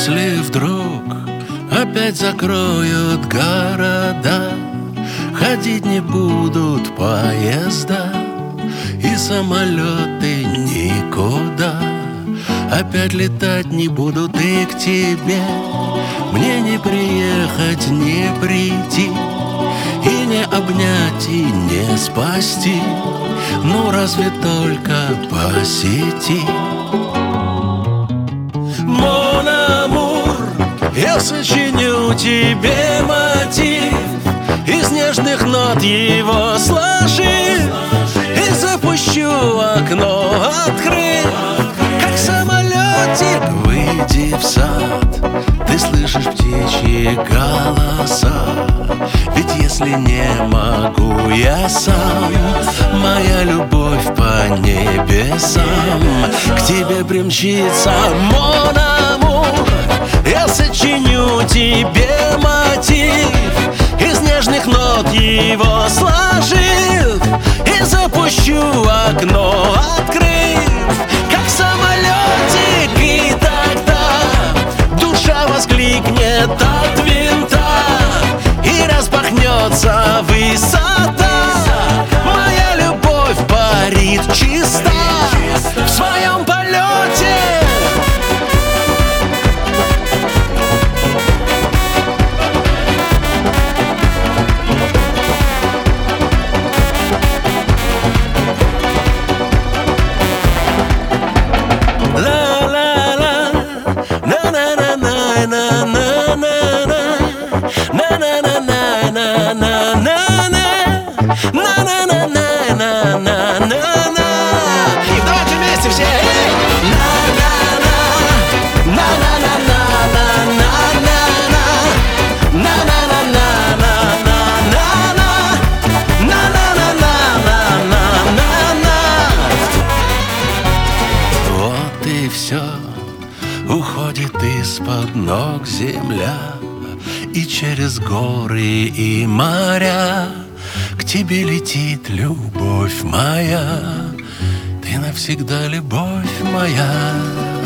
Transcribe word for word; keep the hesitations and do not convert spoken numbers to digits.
Если вдруг опять закроют города, ходить не будут поезда и самолеты никуда, опять летать не будут и к тебе. Мне не приехать, не прийти, и не обнять, и не спасти, ну разве только по сети. Мон амур, я сочиню тебе мотив, из нежных нот его сложив, и запущу окно, открыв, как самолетик. Выйди в сад, ты слышишь птичьи голоса, ведь если не могу я сам, моя любовь по небесам к тебе примчится. Мон амур, я сочиню тебе мотив, из нежных нот его сложив, и запущу окно, открыв, как самолетик. И тогда душа воскликнет от винта, и распахнется высота. Моя любовь парит чиста в своем полете. И давайте вместе все. Вот и все, уходит из-под ног земля, и через горы и моря к тебе летит любовь моя. Ты навсегда любовь моя.